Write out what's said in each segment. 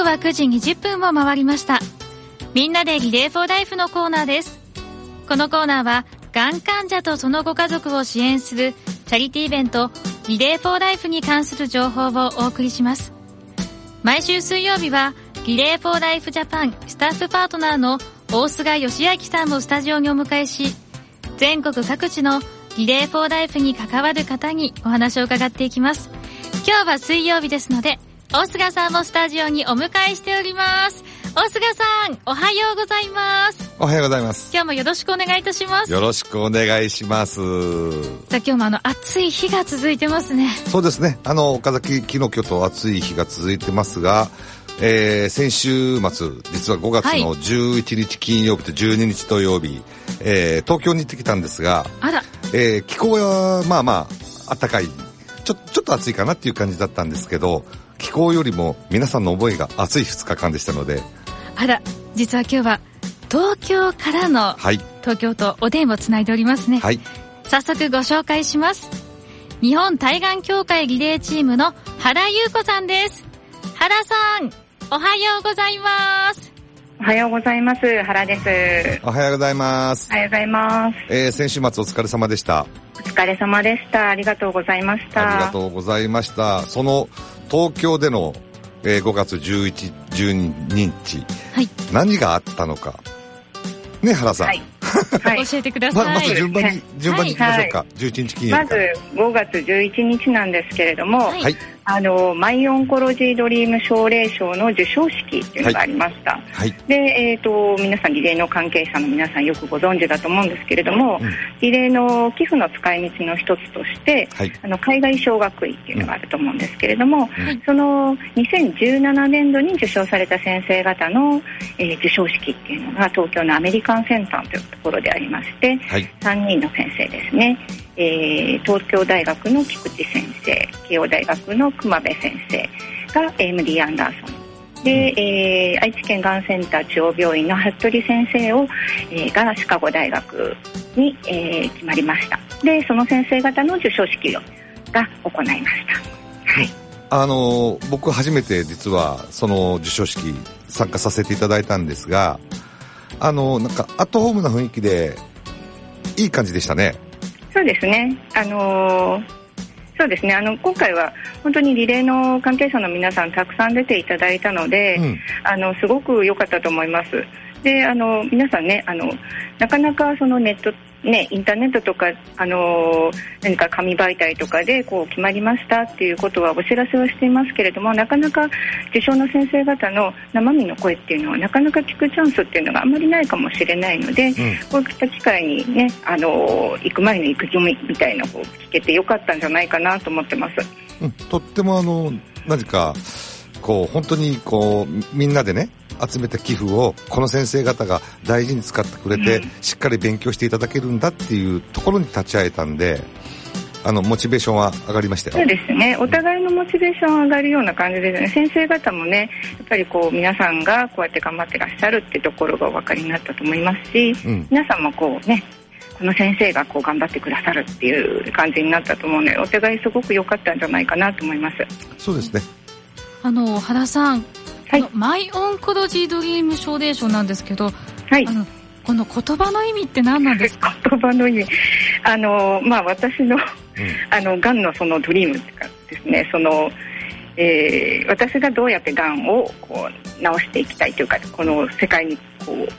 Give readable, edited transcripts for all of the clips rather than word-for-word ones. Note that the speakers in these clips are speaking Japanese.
は9時20分を回りました。みんなでリレーフォーライフのコーナーです。このコーナーはがん患者とそのご家族を支援するチャリティーイベントリレーフォーライフに関する情報をお送りします。毎週水曜日はリレーフォーライフジャパンスタッフパートナーの大菅義明さんをスタジオにお迎えし、全国各地のリレーフォーライフに関わる方にお話を伺っていきます。今日は水曜日ですので、大菅さんもスタジオにお迎えしております。大菅さん、おはようございます。 おはようございます。 今日もよろしくお願いいたします。 よろしくお願いします。 さあ、今日も暑い日が続いてますね。 そうですね。岡崎、昨日今日と暑い日が続いてますが、先週末、実は5月の11日金曜日と12日土曜日、東京に行ってきたんですが、 あら、 気候はまあまあ暖かい、ちょっと暑いかなっていう感じだったんですけど、気候よりも皆さんの覚えが暑い2日間でしたので、 あら、実は今日は東京からの、東京とお電話をつないでおりますね。はい、早速ご紹介します。日本対岸協会リレーチームの原優子さんです。原さん、おはようございます。 おはようございます。原です。 おはようございます。 おはようございます。 先週末お疲れ様でした。 お疲れ様でした。ありがとうございました。 ありがとうございました。その東京での、5月11、12日、はい、何があったのかね、原さん、 はいはい、教えてください。 まず順番に行きましょうか。11日金曜日。 まず5月11日なんですけれども、はい、マイオンコロジードリーム奨励賞の授賞式というのがありました。はい、で、皆さんリレーの関係者の皆さんよくご存知だと思うんですけれども、リレーの寄付の使い道の一つとして、はい、海外奨学位っていうのがあると思うんですけれども、その2017年度に受賞された先生方の、授賞式っていうのが東京のアメリカンセンターというところでありまして、はい、3人の先生ですね。東京大学の菊池先生、慶応大学の熊部先生が MD アンダーソンで、愛知県がんセンター中央病院の服部先生がシカゴ大学に、決まりました。で、その先生方の授賞式が行いました。はい、 僕初めて実はその授賞式参加させていただいたんですが、なんかアットホームな雰囲気でいい感じでしたね。 そうですね。そうですね。今回は本当にリレーの関係者の皆さんたくさん出ていただいたので、すごく良かったと思います。で、皆さんね、なかなかそのネットね、インターネットとか何か紙媒体とかでこう決まりましたっていうことはお知らせはしていますけれども、なかなか受賞の先生方の生身の声っていうのはなかなか聞くチャンスっていうのがあんまりないかもしれないので、こういった機会にね、行く前の行く準備みたいなこう聞けてよかったんじゃないかなと思ってます。 とっても何かこう本当にこうみんなでね集めた寄付をこの先生方が大事に使ってくれて、しっかり勉強していただけるんだっていうところに立ち会えたんで、モチベーションは上がりましたよ。 そうですね。お互いのモチベーション上がるような感じですね。先生方もね、やっぱりこう皆さんがこうやって頑張ってらっしゃるってところがお分かりになったと思いますし、皆さんもこうね、この先生がこう頑張ってくださるっていう感じになったと思うので、お互いすごく良かったんじゃないかなと思います。 そうですね。 原さん、 はい、 マイオンコロジードリーム奨励賞なんですけど、 はい、 この言葉の意味って何なんですか？ 言葉の意味、私のがんのそのドリームってかですね、私がどうやってがんをこう治していきたいというか、この世界にこう、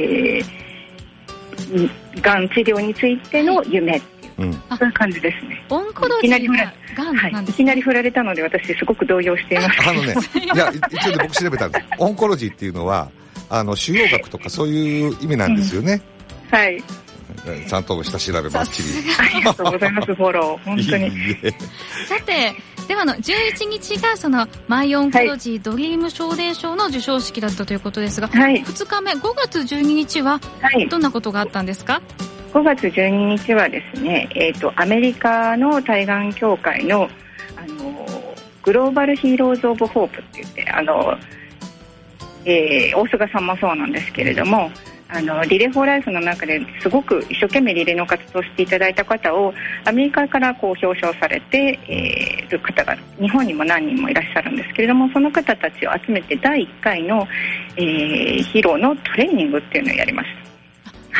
がん治療についての夢っていう、そういう感じですね。 オンコロジーががんなんですね。 いきなり振られたので私すごく動揺しています。 いや、一応で僕調べたんです。オンコロジーっていうのは腫瘍学とかそういう意味なんですよね。 はい。 ちゃんと下調べばっちり。 ありがとうございます。フォロー本当に。 さて、では11日がそのマイオンコロジードリーム奨励賞の授賞式だったということですが、2日目5月12日はどんなことがあったんですか？5 月12日はですね、アメリカの対岸協会のグローバルヒーローズ・オブ・ホープって言って、大菅さんもそうなんですけれども、 リレー・フォー・ライフの中ですごく一生懸命リレーの活動をしていただいた方をアメリカからこう表彰されている方が日本にも何人もいらっしゃるんですけれども、その方たちを集めて第1回の、ヒーローのトレーニングっていうのをやりました。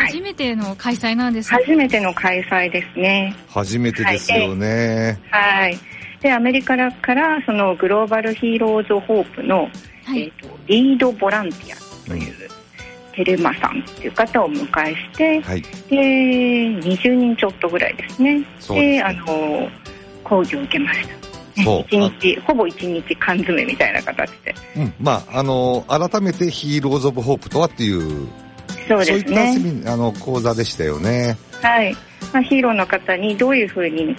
初めての開催なんですね。 初めての開催ですね。 初めてですよね。 はい。でアメリカからそのグローバルヒーローズホープの、リードボランティアという、テルマさんっていう方をお迎えして、で20人ちょっとぐらいですね。で講義を受けました。ほぼ1日缶詰みたいな形で、 改めてヒーローズ・オブ・ホープとはっていうそうですね、 そういった講座でしたよね。 はい。ヒーローの方にどういうふうに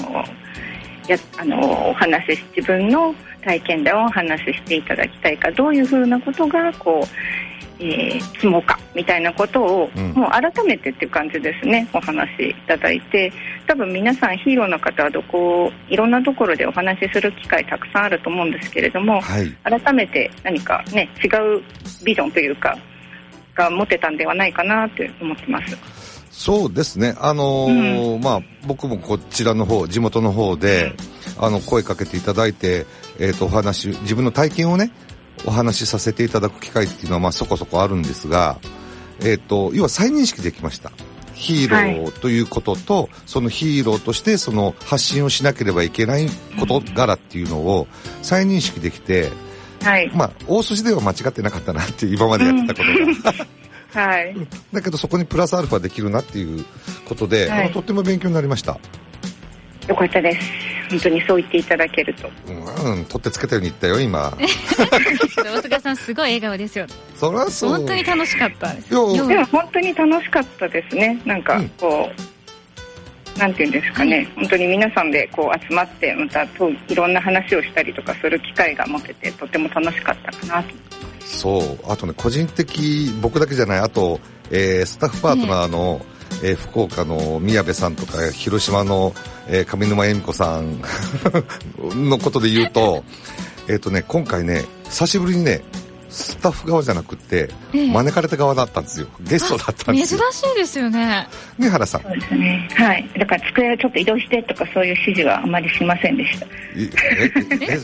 お話し自分の体験談をお話ししていただきたいか、どういうふうなことが積もうかみたいなことを、もう改めてっていう感じですね、お話しいただいて、多分皆さんヒーローの方はいろんなところでお話しする機会たくさんあると思うんですけれども、改めて何かね違うビジョンというかが持てたんではないかなと思ってます。 そうですね。僕もこちらの方、地元の方で、声かけていただいて、自分の体験をね、お話しさせていただく機会っていうのは、そこそこあるんですが、要は再認識できました。ヒーローということと、そのヒーローとしてその発信をしなければいけない事柄っていうのを再認識できて、大筋では間違ってなかったなって今までやってたことが。だけどそこにプラスアルファできるなっていうことで、とっても勉強になりました。 よかったです。本当にそう言っていただけると。 取ってつけたように言ったよ今。 大菅さんすごい笑顔ですよ。 そりゃそう。 本当に楽しかったです。 でも本当に楽しかったですね。なんかなんていうんですかね、本当に皆さんで集まってまたいろんな話をしたりとかする機会が持ててとても楽しかったかなと。 あとね、個人的、僕だけじゃない、あと、スタッフパートナーの、福岡の宮部さんとか広島の、上沼恵美子さんのことで言うと今回ね、久しぶりにね、スタッフ側じゃなくて、招かれた側だったんですよ。ゲストだったんですよ。 珍しいですよね。 ね、原さん。 そうですね。はい。だから机をちょっと移動してとかそういう指示はあまりしませんでした。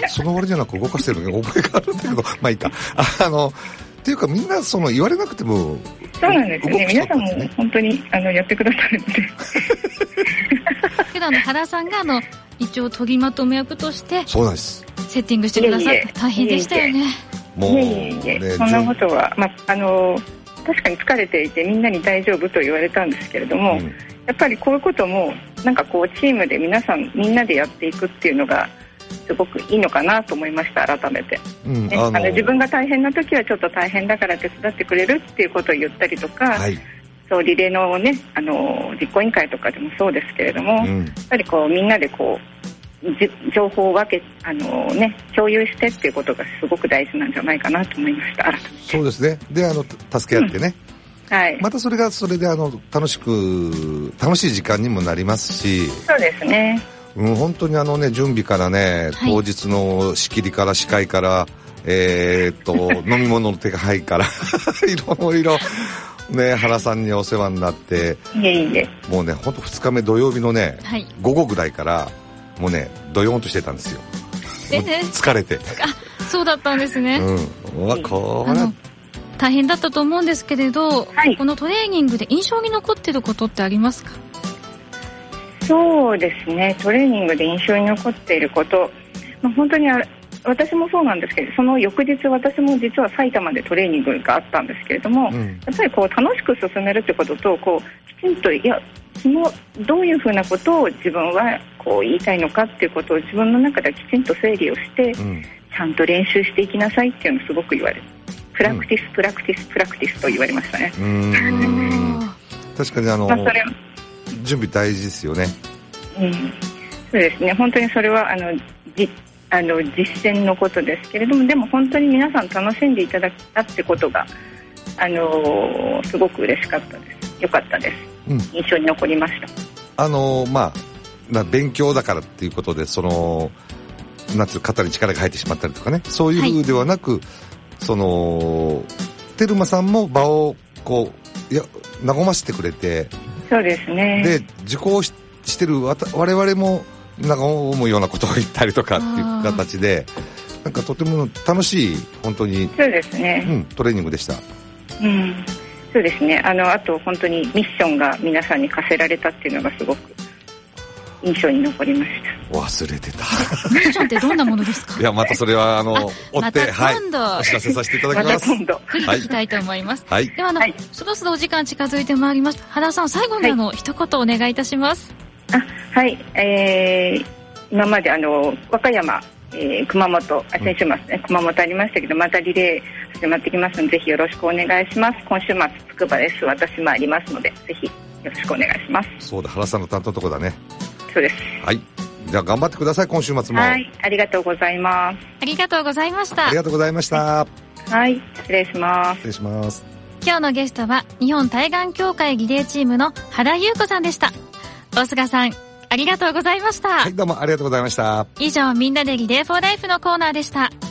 その割じゃなく動かしてるのに覚えがあるんだけど、まあいいか。っていうかみんな言われなくても。 そうなんですね。皆さんも本当にやってくださるので。 けど原さんが一応取りまとめ役として。 そうなんです。 セッティングしてくださって大変でしたよね。 もうそんなことは、確かに疲れていてみんなに大丈夫と言われたんですけれども、やっぱりこういうこともなんかチームでみんなでやっていくっていうのがすごくいいのかなと思いました。改めて、自分が大変な時はちょっと大変だから手伝ってくれるっていうことを言ったりとか、そうリレーのね実行委員会とかでもそうですけれども、やっぱりみんなで情報を共有してっていうことがすごく大事なんじゃないかなと思いました。 そうですね。で助け合ってね、またそれで楽しい時間にもなりますし。そうですね。本当に準備からね、当日の仕切りから司会から飲み物の手配からいろいろね、原さんにお世話になって、もうね、本当2日目土曜日のね、午後ぐらいからもうね、どよんとしてたんですよ。疲れて。 そうだったんですね。大変だったと思うんですけれど、このトレーニングで印象に残っていることってありますか？ そうですね、トレーニングで印象に残っていること、本当に私もそうなんですけど、その翌日私も実は埼玉でトレーニングがあったんですけれども、やっぱり楽しく進めるってことときちんとどういうふうなことを自分は言いたいのかっていうことを自分の中できちんと整理をして、ちゃんと練習していきなさいっていうのをすごく言われる。プラクティスプラクティスプラクティスと言われましたね。 確かに準備大事ですよね。 そうですね。本当にそれは実践のことですけれども、でも本当に皆さん楽しんでいただけたってことがすごく嬉しかったです。よかったです。印象に残りました。 勉強だからっていうことで肩に力が入ってしまったりとかね、そういう風ではなく、テルマさんも場を和ませてくれて、 そうですね。 で、受講してる我々も和むようなことを言ったりとかっていう形で、なんかとても楽しい、本当に、 そうですね。 トレーニングでした。 そうですね。あと本当にミッションが皆さんに課せられたっていうのがすごく印象に残りました。 忘れてた。 ミッションってどんなものですか？ いや、またそれは追って、 今度、 お知らせさせていただきます。 また今度聞きたいと思います。 はい。 ではそろそろお時間近づいてまいりました。原さん、最後に一言お願いいたします。 はい。今まで和歌山、熊本、先週末ね、熊本ありましたけど、またリレー始まってきますので、ぜひよろしくお願いします。今週末、つくばです。私もありますので、ぜひよろしくお願いします。 そうだ、原さんの担当のとこだね。 そうです。 はい。じゃあ頑張ってください、今週末も。 はい。ありがとうございます。 ありがとうございました。 ありがとうございました。 はい。失礼します。 失礼します。 今日のゲストは、日本対岸協会リレーチームの原優子さんでした。大菅さん、ありがとうございました。 はい、どうもありがとうございました。 以上、みんなでリレーフォーライフのコーナーでした。